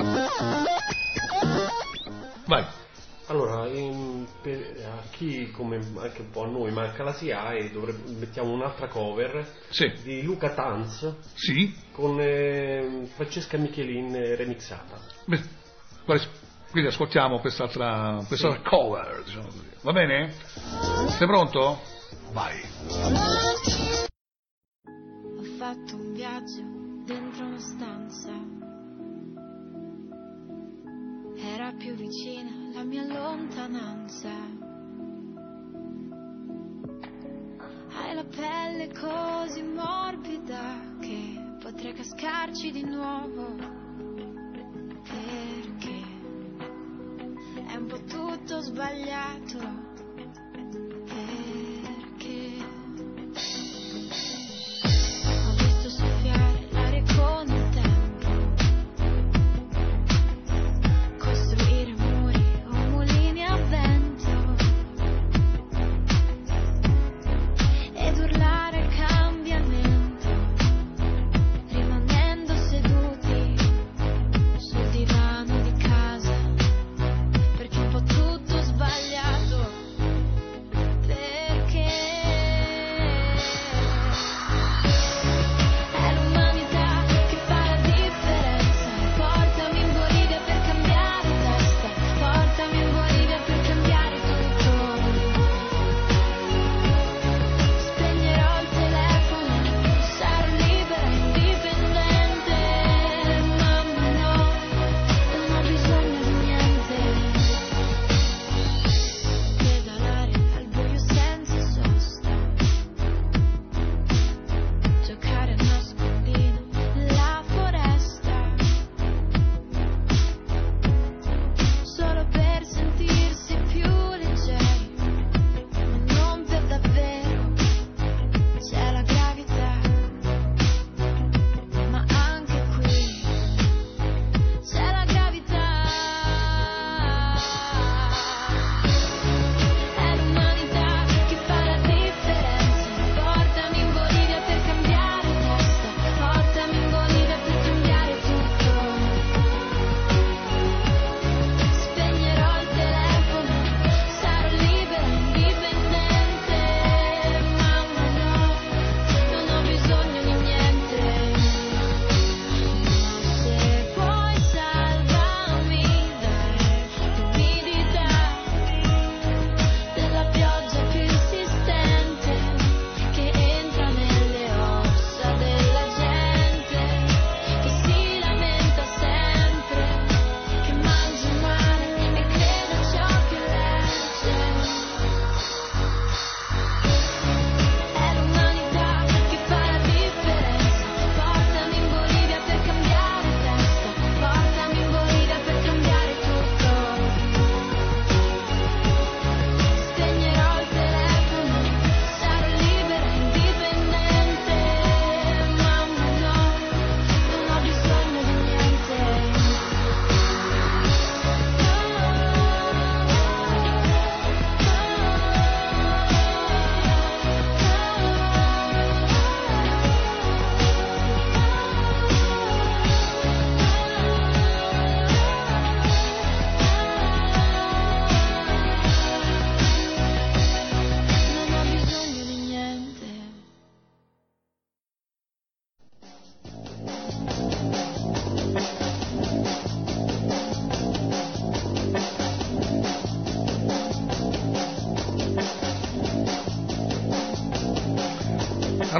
Vai. Allora, a chi, come anche un po' a noi, manca la SIAE, mettiamo un'altra cover di Luca Tanz con Francesca Michelin remixata. Quindi ascoltiamo questa cover, diciamo così. Va bene? Sei pronto? Vai. Ho fatto un viaggio dentro una stanza, era più vicina la mia lontananza. Hai la pelle così morbida che potrei cascarci di nuovo, perché è un po' tutto sbagliato, perché ho visto soffiare l'aria con il tempo, costruire muri o mulini a vento ed urlare cambiamento, rimanendo seduti sul divano di casa, perché è un po' tutto sbagliato.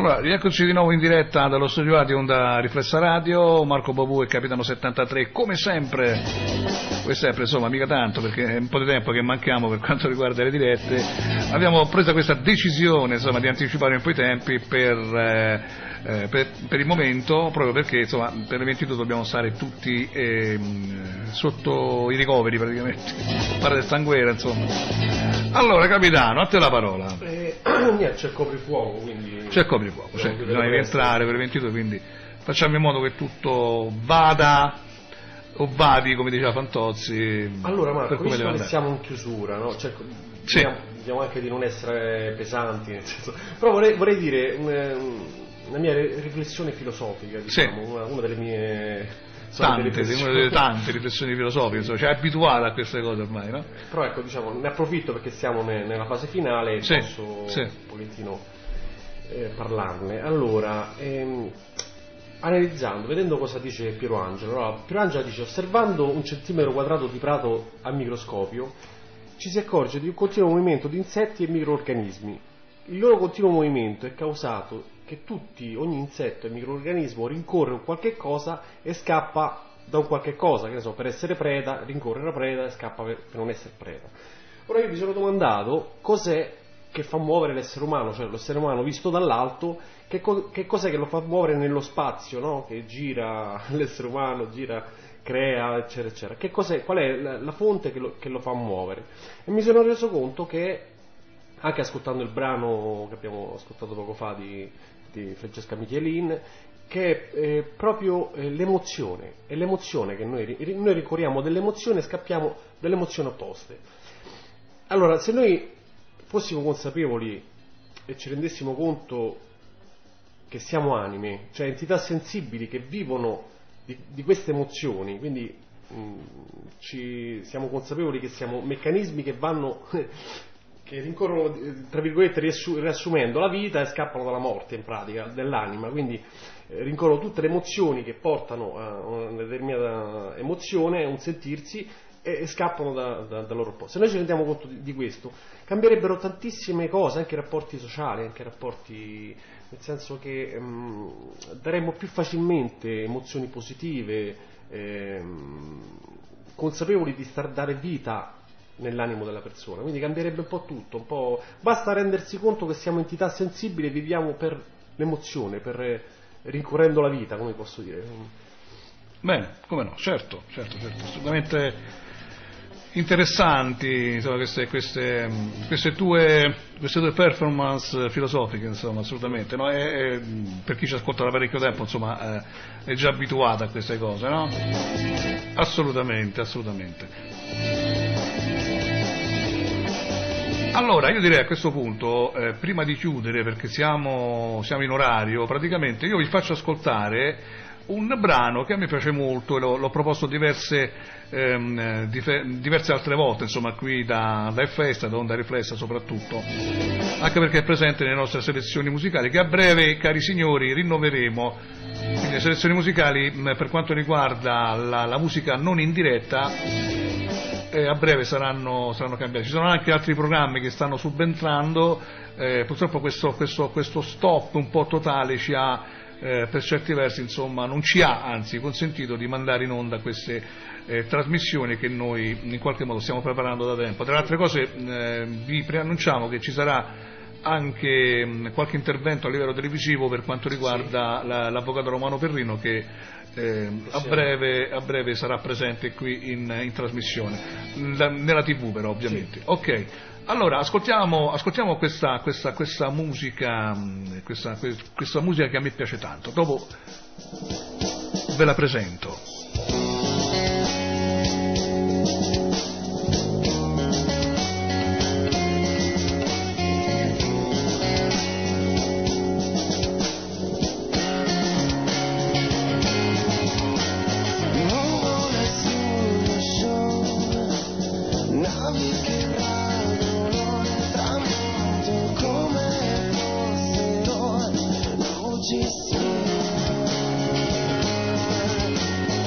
Allora, rieccoci di nuovo in diretta dallo studio A di Onda Riflessa Radio, Marco Bobù e Capitano 73, come sempre, insomma, mica tanto, perché è un po' di tempo che manchiamo per quanto riguarda le dirette. Abbiamo preso questa decisione, insomma, di anticipare un po' i tempi per il momento, proprio perché, insomma, per le 22 dobbiamo stare tutti sotto i ricoveri, praticamente, fare del sanguera, insomma. Allora, Capitano, a te la parola. Niente, c'è il coprifuoco, quindi... C'è il coprifuoco, bisogna rientrare per le 22, quindi facciamo in modo che tutto vada o vadi, come diceva Fantozzi. Allora Marco, per visto che siamo in chiusura, no? Cioè, sì. Vediamo anche di non essere pesanti, nel senso... però vorrei dire una mia riflessione filosofica, diciamo, sì. una delle mie... una delle tante riflessioni filosofiche, insomma, cioè abituata a queste cose ormai, no? Però ecco, diciamo, ne approfitto perché siamo nella fase finale e sì, posso sì. un pochettino parlarne. Allora, analizzando, vedendo cosa dice Piero Angelo. Allora, Piero Angelo dice: osservando un centimetro quadrato di prato al microscopio ci si accorge di un continuo movimento di insetti e microrganismi. Il loro continuo movimento è causato che ogni insetto e microrganismo rincorre un qualche cosa e scappa da un qualche cosa, che ne so, per essere preda, rincorre la preda e scappa per non essere preda. Ora io mi sono domandato cos'è che fa muovere l'essere umano, cioè l'essere umano visto dall'alto, che cos'è che lo fa muovere nello spazio, no? Che gira l'essere umano, crea, eccetera, eccetera. Qual è la fonte che lo fa muovere? E mi sono reso conto che, anche ascoltando il brano che abbiamo ascoltato poco fa di Francesca Michelin, che è proprio l'emozione, è l'emozione che noi ricorriamo dell'emozione e scappiamo delle emozioni opposte. Allora, se noi fossimo consapevoli e ci rendessimo conto che siamo anime, cioè entità sensibili che vivono di queste emozioni, quindi siamo consapevoli che siamo meccanismi che rincorrono, tra virgolette, riassumendo la vita, e scappano dalla morte, in pratica, dell'anima. Quindi rincorrono tutte le emozioni che portano a una determinata emozione, a un sentirsi, e scappano da loro posto. Se noi ci rendiamo conto di questo, cambierebbero tantissime cose, anche i rapporti sociali, anche i rapporti, nel senso che daremmo più facilmente emozioni positive, consapevoli di dare vita nell'animo della persona, quindi cambierebbe un po' tutto, basta rendersi conto che siamo entità sensibili e viviamo per l'emozione, rincorrendo la vita, come posso dire. Bene, come no, certo, assolutamente interessanti, insomma, queste tue performance filosofiche, insomma, assolutamente, no? Per chi ci ascolta da parecchio tempo, insomma, è già abituato a queste cose, no? Assolutamente. Allora, io direi a questo punto, prima di chiudere, perché siamo in orario, praticamente io vi faccio ascoltare un brano che a me piace molto e l'ho proposto diverse altre volte, insomma, qui da Festa, da Onda Riflessa soprattutto, anche perché è presente nelle nostre selezioni musicali, che a breve, cari signori, rinnoveremo. Quindi le selezioni musicali, per quanto riguarda la musica non in diretta, a breve saranno cambiati. Ci sono anche altri programmi che stanno subentrando, purtroppo questo stop un po' totale ci ha, per certi versi, insomma, non ci ha anzi consentito di mandare in onda queste trasmissioni che noi in qualche modo stiamo preparando da tempo. Tra le altre cose, vi preannunciamo che ci sarà anche qualche intervento a livello televisivo per quanto riguarda l'avvocato Romano Perrino, che a breve sarà presente qui in trasmissione, nella TV però, ovviamente. Sì. Ok, allora ascoltiamo questa musica, questa musica che a me piace tanto. Dopo ve la presento. Ci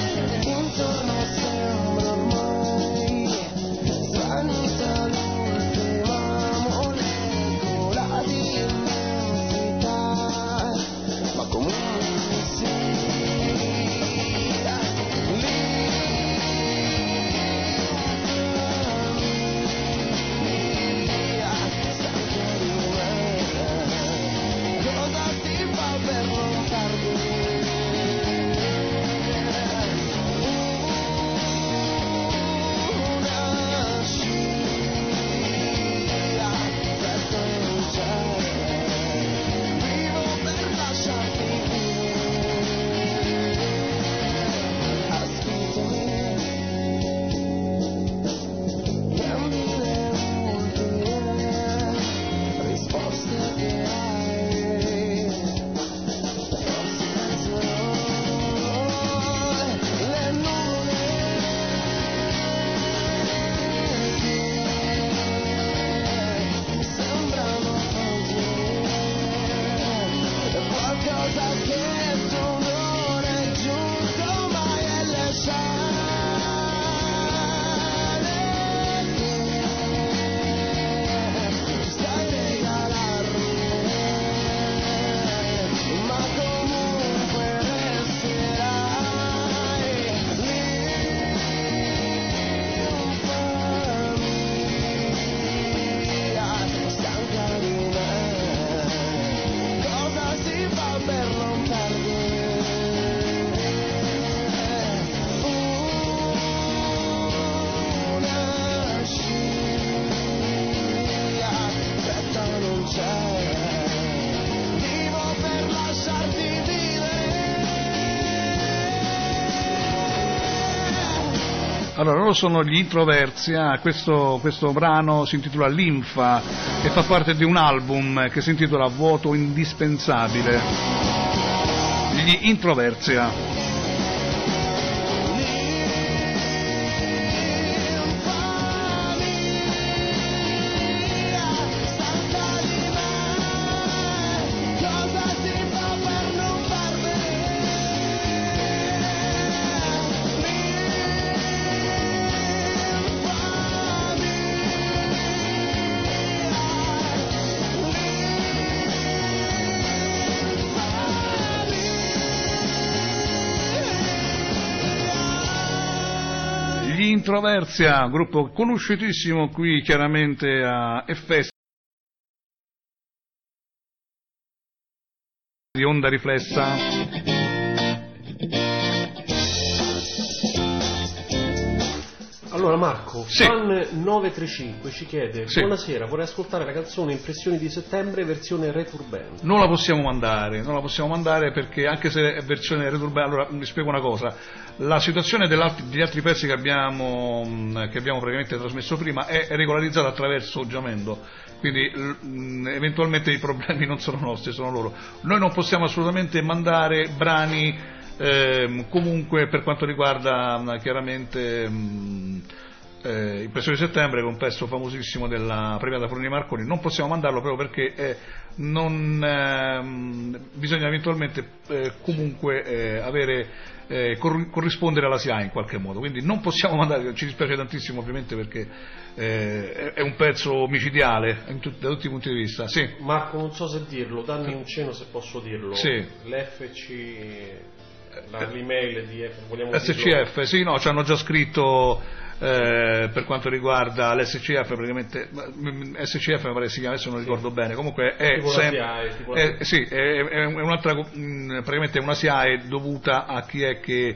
Allora, loro sono gli Introversia, questo brano si intitola Linfa e fa parte di un album che si intitola Vuoto indispensabile. Gli Introversia. Introversia, gruppo conosciutissimo qui chiaramente a Festa di Onda Riflessa. Allora Marco, Sì. Fan 935 ci chiede: Sì. buonasera, vorrei ascoltare la canzone Impressioni di settembre versione Retur Band. Non la possiamo mandare perché anche se è versione Retur Band, allora vi spiego una cosa, la situazione degli altri pezzi che abbiamo praticamente trasmesso prima è regolarizzata attraverso Giamendo, quindi eventualmente i problemi non sono nostri, sono loro. Noi non possiamo assolutamente mandare brani comunque per quanto riguarda chiaramente Impressioni di settembre, che è un pezzo famosissimo della premiata Florina Marconi, non possiamo mandarlo proprio perché bisogna eventualmente comunque corrispondere alla SIAE in qualche modo, quindi non possiamo mandare, ci dispiace tantissimo ovviamente perché è un pezzo micidiale da tutti i punti di vista. Sì. Marco, non so se dirlo, dammi un cenno se posso dirlo. Sì. L'FC, l'email di vogliamo SCF, dirlo? sì, no, ci hanno già scritto per quanto riguarda l'SCF, praticamente SCF mi pare si chiama, adesso non ricordo bene, comunque è un'altra, praticamente una SIAE dovuta a chi è che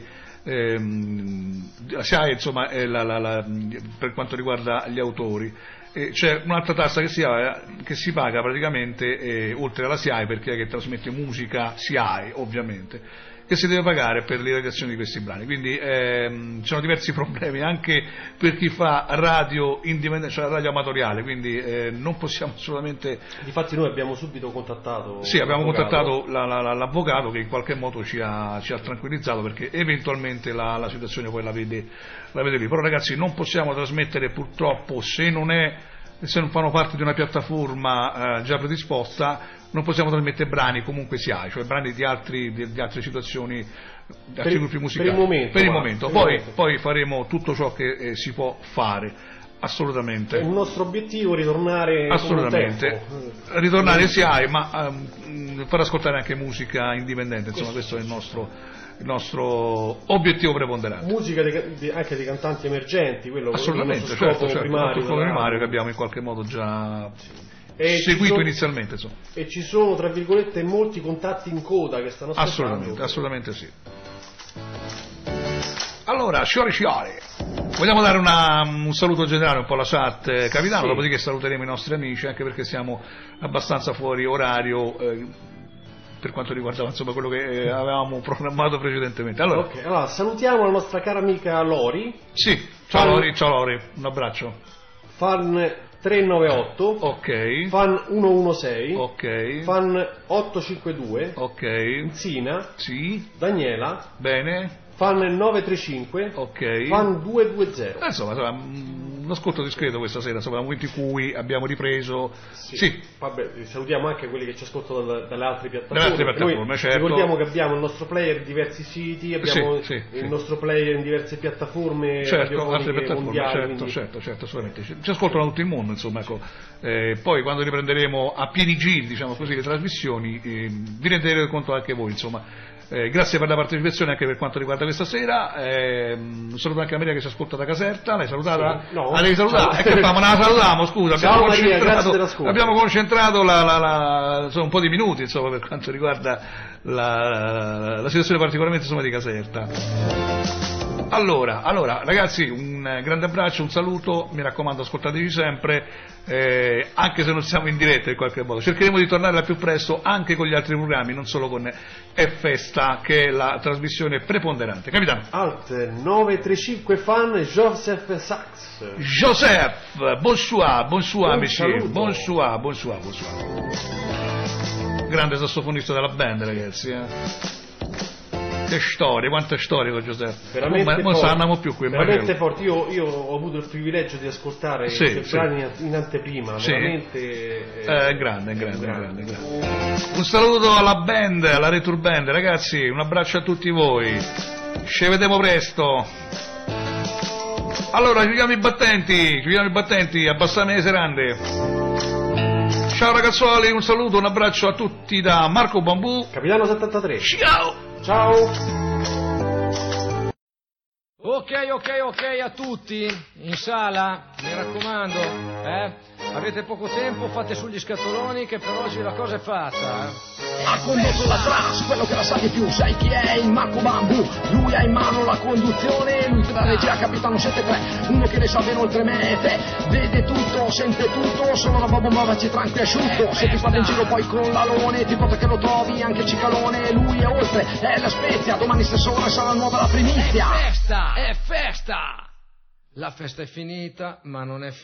la SIAE insomma è per quanto riguarda gli autori. C'è un'altra tassa che si paga praticamente oltre alla SIAE per chi è che trasmette musica SIAE ovviamente, che si deve pagare per l'irradiazione di questi brani, quindi ci sono diversi problemi anche per chi fa radio indipendente, cioè radio amatoriale, quindi non possiamo assolutamente. Difatti noi abbiamo subito contattato. Sì, abbiamo contattato l'avvocato che in qualche modo ci ha tranquillizzato, perché eventualmente la situazione poi la vede lì, però ragazzi non possiamo trasmettere purtroppo se non fanno parte di una piattaforma già predisposta, non possiamo trasmettere brani comunque SIAE, cioè brani di altre situazioni, di altri gruppi musicali. Per il momento. Poi faremo tutto ciò che si può fare, assolutamente. È il nostro obiettivo ritornare assolutamente, ritornare SIAE, ma far ascoltare anche musica indipendente, insomma questo è il nostro obiettivo preponderante. Musica anche di cantanti emergenti, quello assolutamente, è il nostro scopo primario che abbiamo in qualche modo già seguito inizialmente, insomma. E ci sono tra virgolette molti contatti in coda che stanno aspettando. Assolutamente sì. Allora, Sciore, vogliamo dare un saluto generale un po' alla chat, capitano, sì. Dopodiché saluteremo i nostri amici, anche perché siamo abbastanza fuori orario per quanto riguardava insomma quello che avevamo programmato precedentemente. Allora, salutiamo la nostra cara amica Lori. Sì, ciao Lori, un abbraccio. Fan 398, ok. Fan 116, ok. Fan 852, ok. Zina, sì. Daniela, bene. Fan 935, ok. Fan 220. Insomma, un ascolto discreto questa sera, insomma, nel momento in cui abbiamo ripreso. Sì. Vabbè, salutiamo anche quelli che ci ascoltano dalle altre piattaforme. Noi certo. Ricordiamo che abbiamo il nostro player in diversi siti, abbiamo il nostro player in diverse piattaforme, certo, altre piattaforme, mondiali, certo, assolutamente. Ci ascoltano tutto il mondo, insomma, ecco. Poi quando riprenderemo a pieni giri, diciamo così, le trasmissioni, vi renderete conto anche voi, insomma. Grazie per la partecipazione anche per quanto riguarda questa sera. Un saluto anche a Maria che ci ascolta da Caserta. L'hai salutata? Sì, no. La devi salutare? Ma la salutiamo, scusa. Ciao Maria, grazie dell'ascolto. Abbiamo concentrato un po' di minuti, insomma, per quanto riguarda la situazione particolarmente insomma di Caserta. Allora, ragazzi, un grande abbraccio, un saluto, mi raccomando, ascoltateci sempre, anche se non siamo in diretta in qualche modo. Cercheremo di tornare al più presto anche con gli altri programmi, non solo con È Festa, che è la trasmissione preponderante. Capitano. Alt 935 fan Joseph Sachs. Joseph, bonsoir, monsieur. Saluto. Bonsoir. Grande sassofonista della band, ragazzi. Che storie, quante storie con Giuseppe. Veramente non andiamo più qui. veramente forti. Io ho avuto il privilegio di ascoltare i brani in anteprima. Sì. Veramente grande. Un saluto alla band, alla Retur Band, ragazzi, un abbraccio a tutti voi. Ci vediamo presto. Allora, chiudiamo i battenti, abbassame le serande. Ciao ragazzuoli, un saluto, un abbraccio a tutti da Marco Bambù. Capitano 73. Ciao. Ok a tutti, in sala, mi raccomando, avete poco tempo, fate sugli scatoloni che per oggi la cosa è fatta, Ha condotto la trans, quello che la sa di più, sai chi è? Il Marco Bambù, lui ha in mano la conduzione, lui della regia, capitano 73, uno che ne sa ben oltre me e te, vede tutto, sente tutto, sono una bomba baci tranqui asciutto, se ti guarda in giro poi con l'alone, ti porta che lo trovi anche Cicalone, lui è oltre, è la Spezia, domani stesso ora sarà nuova la primizia. È festa! La festa è finita, ma non è finita.